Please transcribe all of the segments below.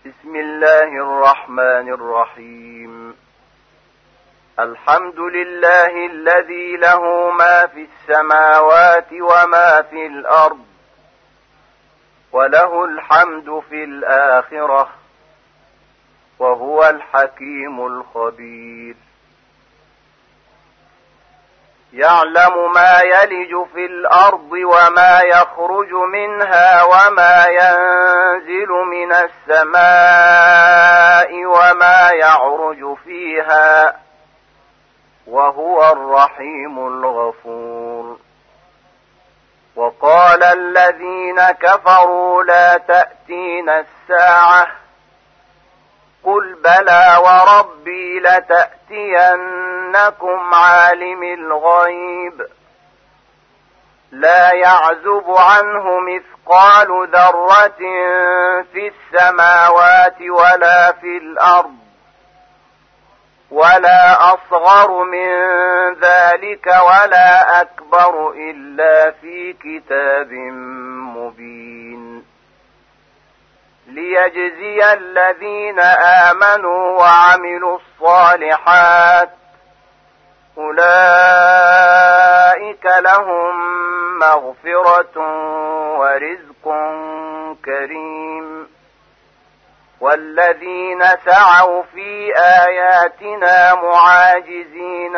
بسم الله الرحمن الرحيم. الحمد لله الذي له ما في السماوات وما في الأرض، وله الحمد في الآخرة، وهو الحكيم الخبير. يعلم ما يلج في الأرض وما يخرج منها وما ينزل من السماء وما يعرج فيها، وهو الرحيم الغفور. وقال الذين كفروا لا تأتينا الساعة، قل بلى وربي لتأتينكم عالم الغيب لا يعزب عنه مثقال ذرة في السماوات ولا في الأرض، ولا أصغر من ذلك ولا أكبر إلا في كتاب مبين، ليجزي الذين آمنوا وعملوا الصالحات أولئك لهم مغفرة ورزق كريم. والذين سعوا في آياتنا معاجزين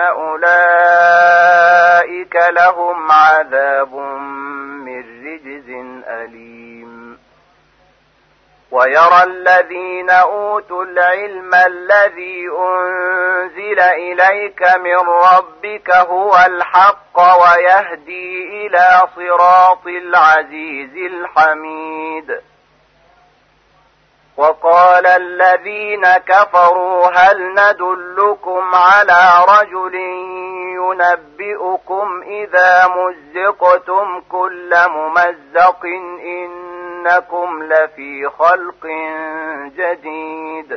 أولئك لهم عذاب من رجز أليم. ويرى الذين أوتوا العلم الذي أنزل إليك من ربك هو الحق ويهدي إلى صراط العزيز الحميد. وقال الذين كفروا هل ندلكم على رجل ينبئكم إذا مزقتم كل ممزق إنكم لفي خلق جديد.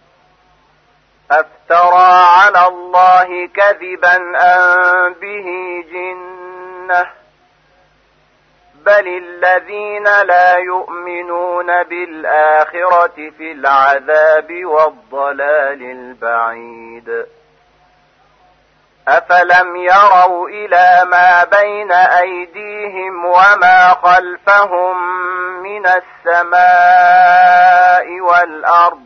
أفترى على الله كذبا أم به جنة، بل الذين لا يؤمنون بالآخرة في العذاب والضلال البعيد. أفلم يروا إلى ما بين أيديهم وما خلفهم من السماء والأرض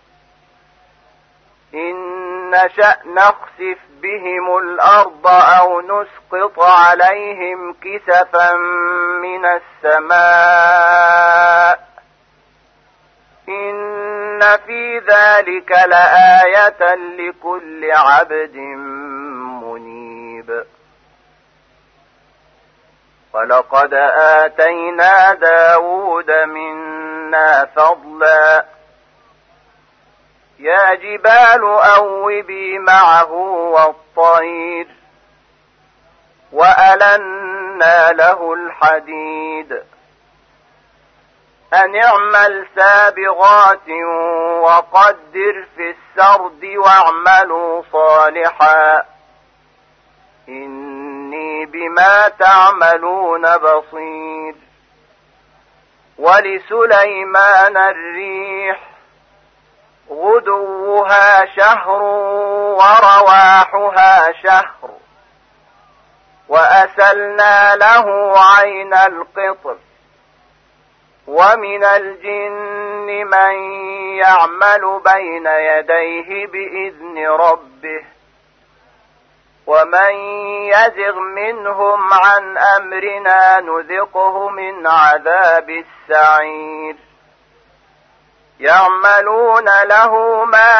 إن نشأ نخسف بهم الأرض أو نسقط عليهم كسفا من السماء إن في ذلك لآية لكل عبد منيب. ولقد آتينا داود منا فضلا، يا جبال أوبي معه والطير، وألنا له الحديد، أن اعمل سابغات وقدر في السرد واعملوا صالحا إني بما تعملون بصير. ولسليمان الريح غدوها شهر ورواحها شهر، وأسلنا له عين القطر، ومن الجن من يعمل بين يديه بإذن ربه، ومن يزغ منهم عن أمرنا نذقه من عذاب السعير. يعملون له ما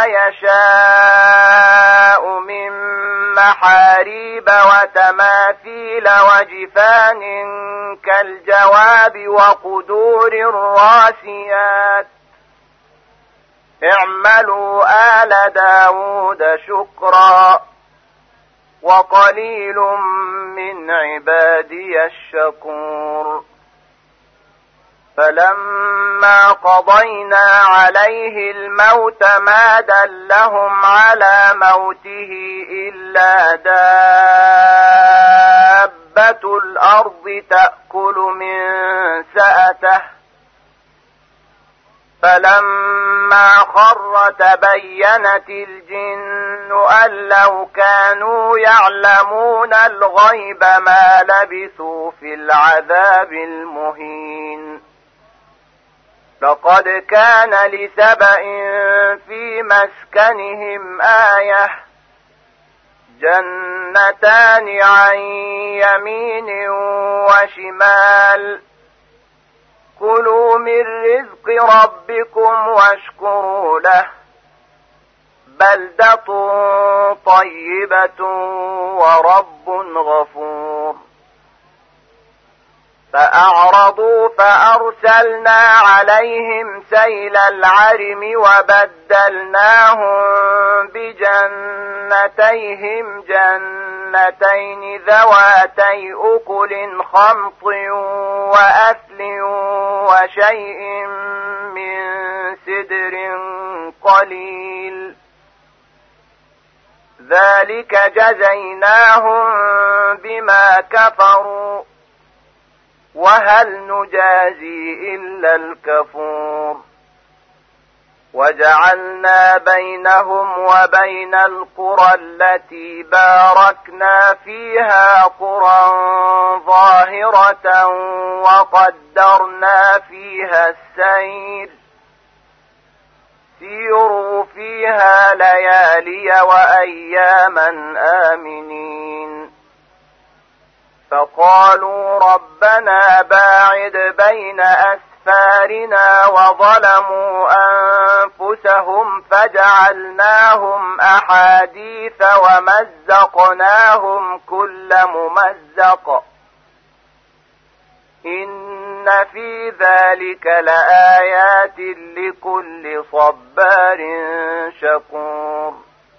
يشاء من محاريب وتماثيل وجفان كالجواب وقدور الراسيات. اعملوا آل داود شكرا وقليل من عبادي الشكور. فلما قضينا عليه الموت ما دلهم على موته إلا دابة الأرض تأكل من سأته فلما خر تبينت الجن أن لو كانوا يعلمون الغيب ما لبثوا في العذاب المهين. لقد كان لسبإ في مسكنهم آية جنتان عن يمين وشمال كلوا من رزق ربكم واشكروا له بلدة طيبة ورب غفور. فأعرضوا فأرسلنا عليهم سيل العرم وبدلناهم بجنتيهم جنتين ذواتي أكل خمط وأثل وشيء من سدر قليل ذلك جزيناهم بما كفروا وهل نجازي إلا الكفور. وجعلنا بينهم وبين القرى التي باركنا فيها قرى ظاهرة وقدرنا فيها السير سيروا فيها ليالي وأياما آمنين. فقالوا ربنا باعد بين أسفارنا وظلموا أنفسهم فجعلناهم أحاديث ومزقناهم كل ممزق إن في ذلك لآيات لكل صبار شكور.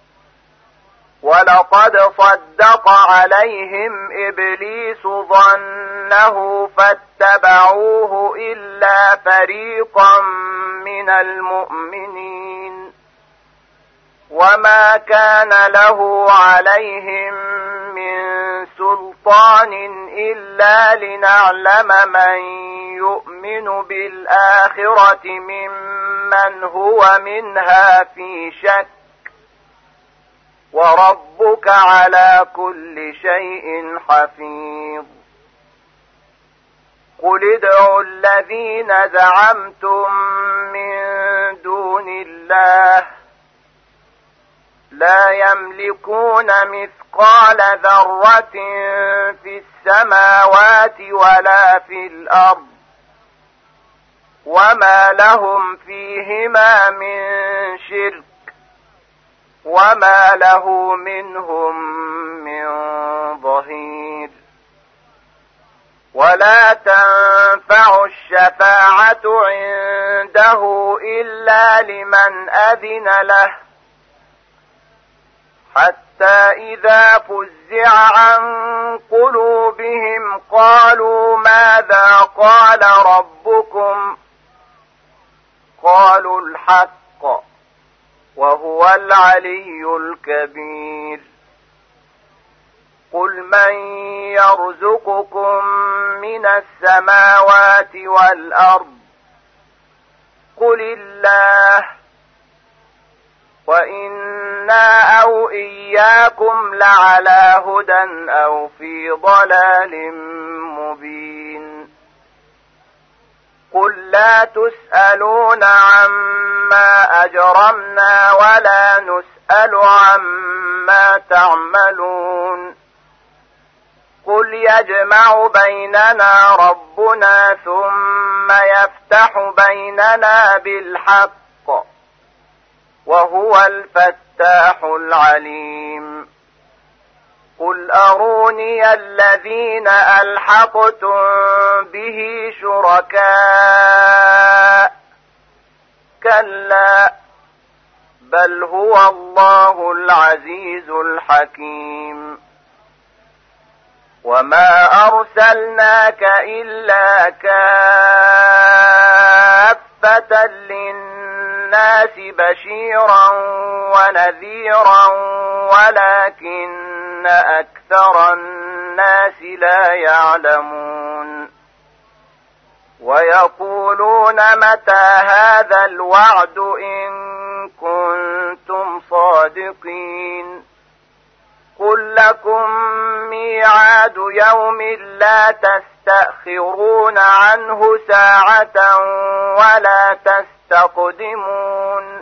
ولقد صدق عليهم إبليس ظنه فاتبعوه إلا فريقا من المؤمنين وما كان له عليهم من سلطان إلا لنعلم من يؤمن بالآخرة ممن هو منها في شك وربك على كل شيء حفيظ. قل ادعوا الذين زعمتم من دون الله لا يملكون مثقال ذرة في السماوات ولا في الأرض وما لهم فيهما من شرك وما له منهم من ظهير. ولا تنفع الشفاعة عنده إلا لمن أذن له حتى إذا فزع عن قلوبهم قالوا ماذا قال ربكم قالوا الحق وهو العلي الكبير. قل من يرزقكم من السماوات والأرض قل الله وإنا أو إياكم لعلى هدى أو في ضلال مبين. قل لا تسألون عما أجرمنا ولا نسأل عما تعملون قل يجمع بيننا ربنا ثم يفتح بيننا بالحق وهو الفتاح العليم. قل أروني الذين ألحقتم به شركاء كلا بل هو الله العزيز الحكيم. وما أرسلناك إلا كافة للناس بشيرا ونذيرا ولكن أكثر الناس لا يعلمون. ويقولون متى هذا الوعد إن كنتم صادقين قل لكم ميعاد يوم لا تستأخرون عنه ساعة ولا تستقدمون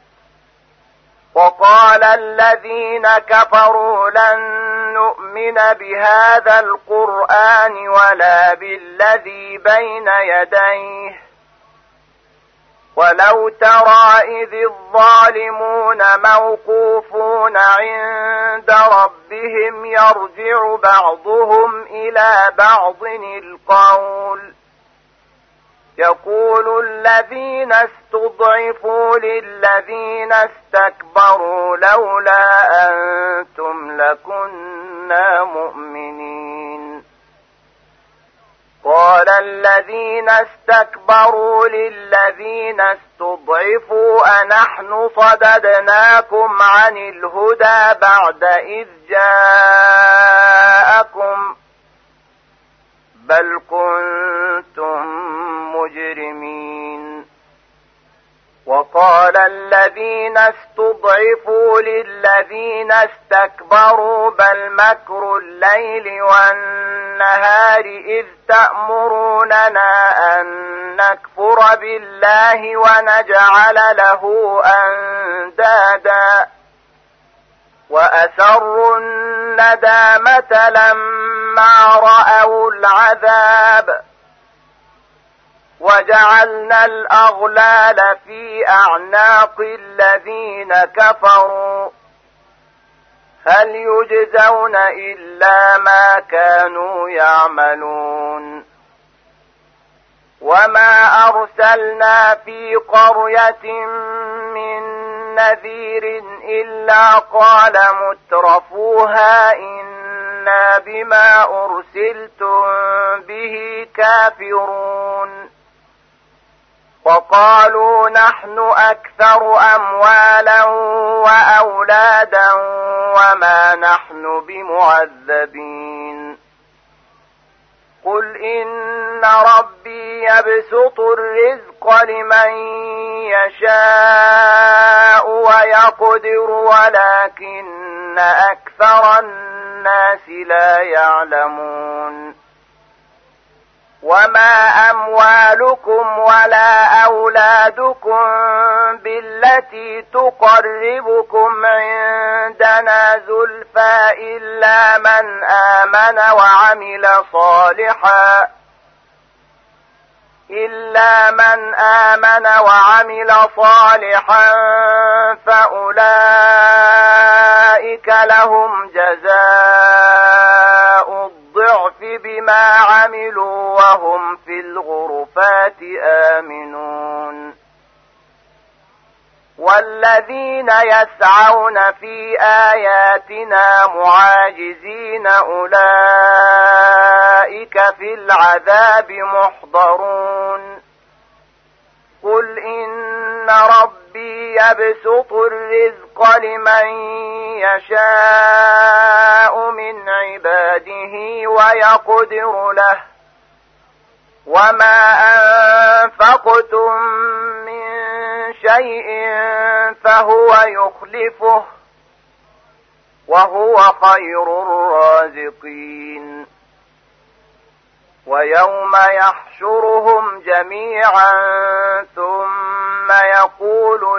وقال الذين كفروا لن نؤمن بهذا القرآن ولا بالذي بين يديه ولو ترى إذ الظالمون موقوفون عند ربهم يرجع بعضهم إلى بعض القول يقول الذين استضعفوا للذين استكبروا لولا أنتم لكنا مؤمنين قال الذين استكبروا للذين استضعفوا أنحن صددناكم عن الهدى بعد إذ جاءكم بل كنتم مجرمين وقال الذين استضعفوا للذين استكبروا بل مكر الليل والنهار إذ تأمروننا أن نكفر بالله ونجعل له أندادا وأسروا الندامة لما رأوا العذاب وجعلنا الأغلال في أعناق الذين كفروا هل يجزون إلا ما كانوا يعملون وما أرسلنا في قرية من نذير إلا قال مترفوها إنا بما أرسلتم به كافرون وقالوا نحن أكثر أموالا وأولادا وما نحن بمعذبين قل إن ربي يبسط الرزق لمن يشاء ويقدر ولكن أكثر الناس لا يعلمون وما أموالكم ولا أولادكم بالتي تقربكم عندنا زلفى إلا من آمن وعمل صالحا فأولئك لهم جزاء الضعف بما عملوا وهم في الغرفات آمنون والذين يسعون في آياتنا معاجزين أولئك في العذاب محضرون قل إن ربي يبسط الرزق لمن يشاء من عباده ويقدر له وما أنفقتم من شيء فهو يخلفه وهو خير الرازقين ويوم يحشرهم جميعا ثم يقول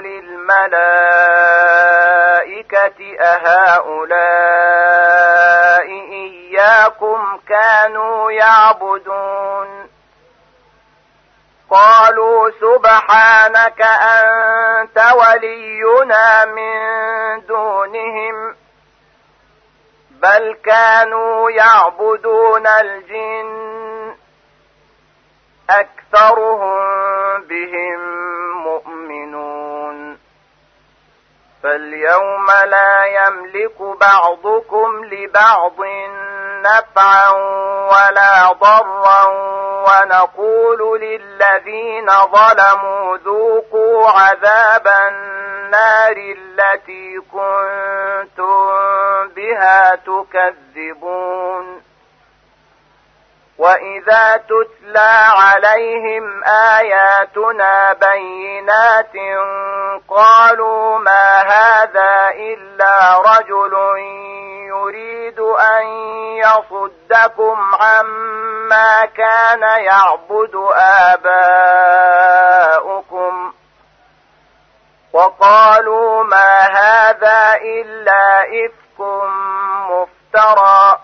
للملائكة أهؤلاء إياكم كانوا يعبدون قالوا سبحانك أنت ولينا من دونهم بل كانوا يعبدون الجن أكثرهم بهم مؤمنون فاليوم لا يملك بعضكم لبعض نفعا ولا ضرا ونقول للذين ظلموا ذوقوا عذاب النار التي كنتم بها تكذبون وإذا تتلى عليهم آياتنا بينات قالوا ما هذا إلا رجل يريد أن يصدكم عما كان يعبد آباؤكم وقالوا ما هذا إلا إفك مفترى.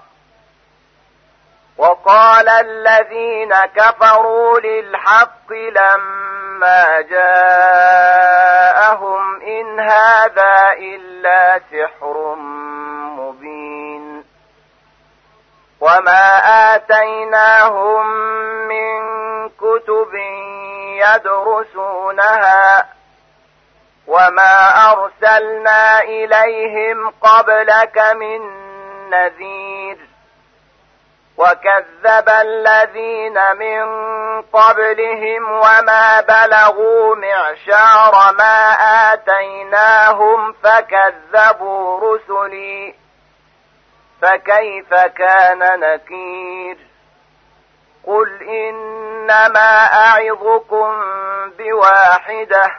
وقال الذين كفروا للحق لما جاءهم إن هذا إلا سحر مبين. وما آتيناهم من كتب يدرسونها وما أرسلنا إليهم قبلك من نذير. وكذب الذين من قبلهم وما بلغوا معشار ما آتيناهم فكذبوا رسلي فكيف كان نكير. قل إنما أعظكم بواحدة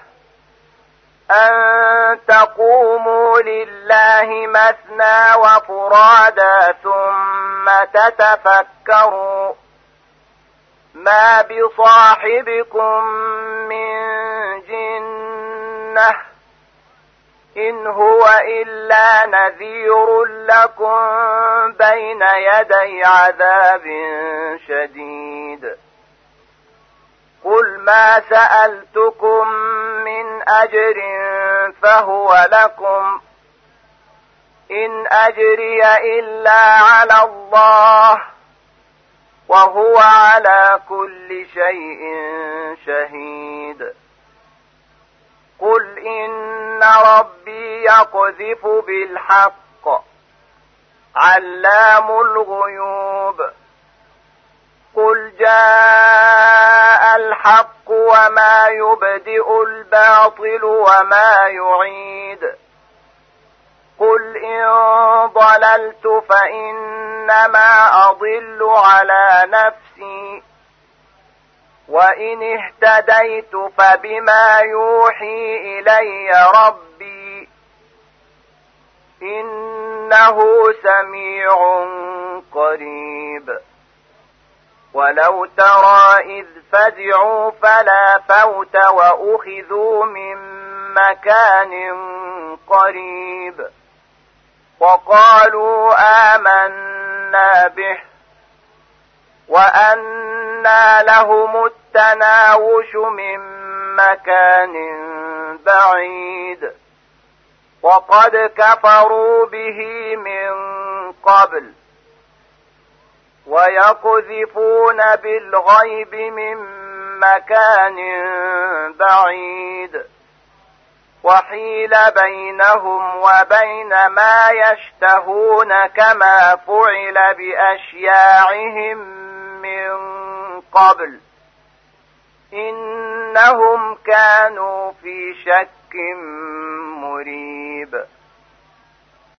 أن تقوموا لله مثنى وفرادا ثم تتفكروا ما بصاحبكم من جنة إن هو إلا نذير لكم بين يدي عذاب شديد. قل ما سألتكم من أجر فهو لكم إن أجري إلا على الله وهو على كل شيء شهيد. قل إن ربي يقذف بالحق علام الغيوب. قل جاء الحق وما يبدئ الباطل وما يعيد. قل إن ضللت فإنما أضل على نفسي وإن اهتديت فبما يوحي إلي ربي إنه سميع قريب. ولو ترى إذ فزعوا فلا فوت وأخذوا من مكان قريب وقالوا آمنا به وأنى لهم التناوش من مكان بعيد وقد كفروا به من قبل ويقذفون بالغيب من مكان بعيد وحيل بينهم وبين ما يشتهون كما فعل بأشياعهم من قبل إنهم كانوا في شك مريب.